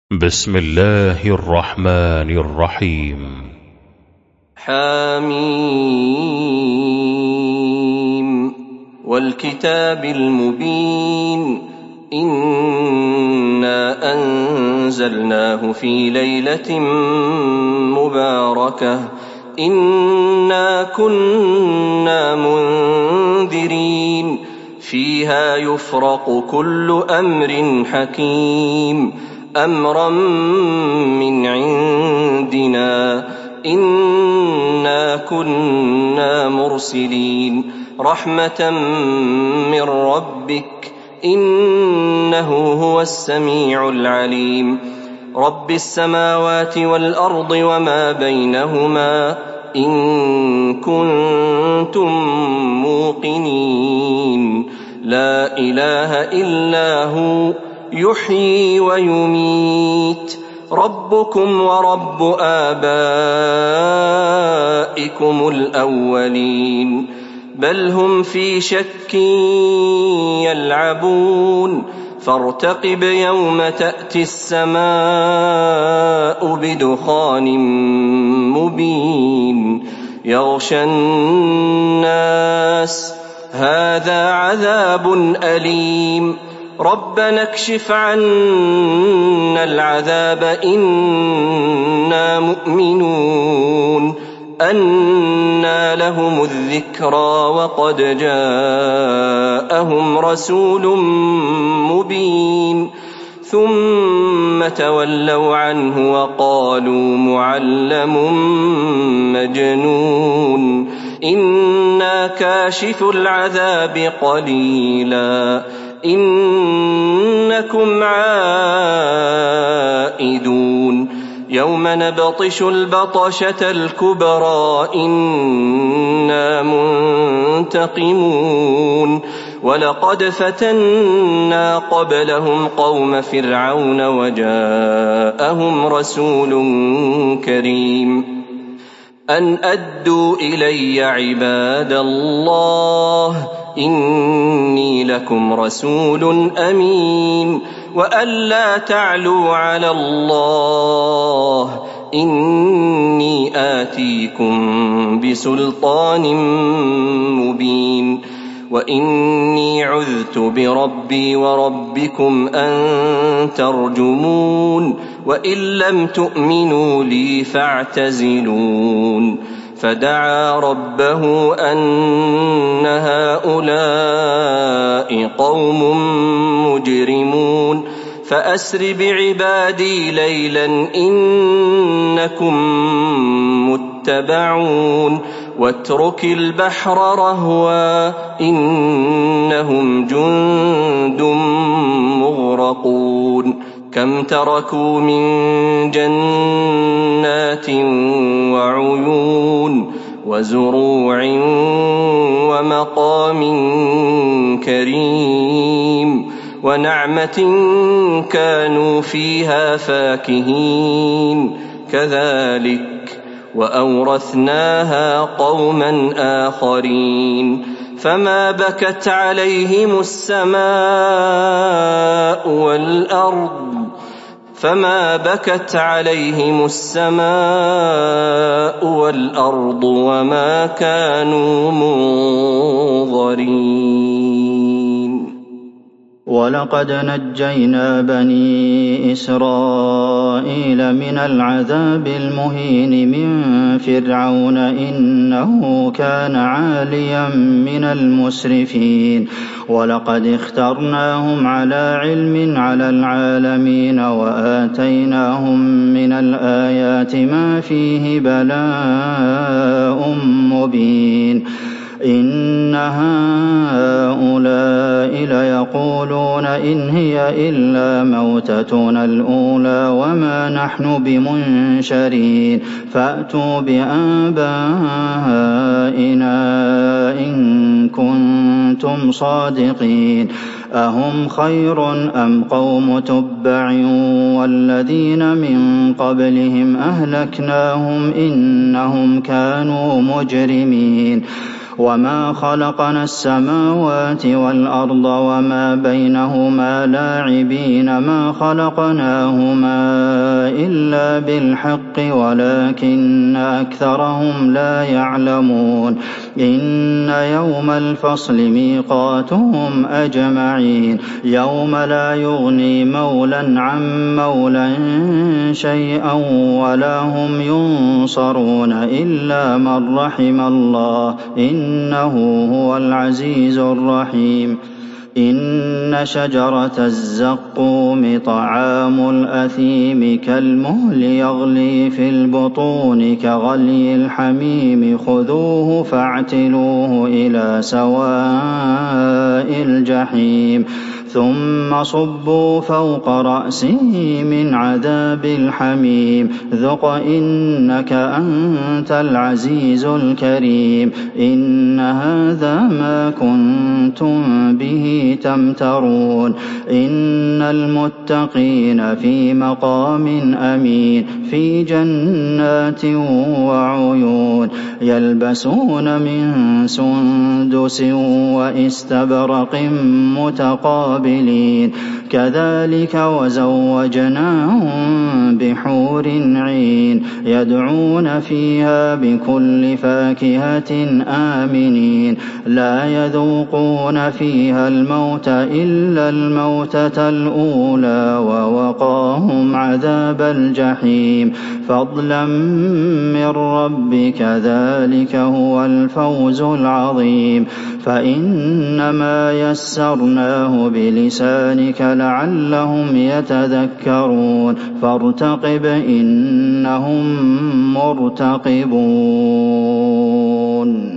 بسم الله الرحمن الرحيم. حميم والكتاب المبين إنا أنزلناه في ليلة مباركة إنا كنا منذرين فيها يفرق كل أمر حكيم أمرا من عندنا إنا كنا مرسلين رحمة من ربك إنه هو السميع العليم رب السماوات والأرض وما بينهما إن كنتم موقنين لا إله إلا هو يحيي ويميت ربكم ورب آبائكم الأولين بل هم في شك يلعبون فارتقب يوم تأتي السماء بدخان مبين يغشى الناس هذا عذاب أليم ربنا اكشف عنا العذاب إنا مؤمنون أنى لهم الذكرى وقد جاءهم رسول مبين ثم تولوا عنه وقالوا معلم مجنون إنا كاشف العذاب قليلا إنكم عائدون يوم نبطش البطشة الكبرى إنا منتقمون ولقد فتنا قبلهم قوم فرعون وجاءهم رسول كريم أن أدوا إلي عباد الله إني لكم رسول أمين وأن لا تعلوا على الله إني آتيكم بسلطان مبين وإني عذت بربي وربكم أن ترجمون وإن لم تؤمنوا لي فاعتزلون فدعا ربه أن هؤلاء قوم مجرمون فأسر بعبادي ليلا إنكم متبعون واترك البحر رهوا إنهم جند مغرقون كم تركوا من جنات وعيون وزروع ومقام كريم ونعمة كانوا فيها فاكهين كذلك وأورثناها قوما آخرين فما بكت عليهم السماء والأرض وما كانوا منظرين ولقد نجينا بني إسرائيل من العذاب المهين من فرعون إنه كان عاليا من المسرفين ولقد اخترناهم على علم على العالمين وآتيناهم من الآيات ما فيه بلاء مبين إن هؤلاء ليقولون إن هي إلا موتتنا الأولى وما نحن بمنشرين فأتوا بآبائنا إن كنتم صادقين أهم خير أم قوم تبع والذين من قبلهم أهلكناهم إنهم كانوا مجرمين وما خلقنا السماوات والأرض وما بينهما لاعبين ما خلقناهما إلا بالحق ولكن أكثرهم لا يعلمون إن يوم الفصل ميقاتهم أجمعين يوم لا يغني مولى عن مولى شيئا ولا هم ينصرون إلا من رحم الله إنه هو العزيز الرحيم إن شجرة الزقوم طعام الأثيم كالمهل يغلي في البطون كغلي الحميم خذوه فاعتلوه إلى سواء الجحيم ثم صبوا فوق رأسه من عذاب الحميم ذق إنك أنت العزيز الكريم إن هذا ما كنتم به تمترون إن المتقين في مقام أمين في جنات وعيون يلبسون من سندس وإستبرق متقابلين كذلك وزوجناهم بحور عين يدعون فيها بكل فاكهة آمنين لا يذوقون فيها الموت إلا الموتة الأولى ووقاهم عذاب الجحيم فضلا من ربك ذلك هو الفوز العظيم فإنما يسرناه بلسانك لعلهم يتذكرون فارتقب إنهم مرتقبون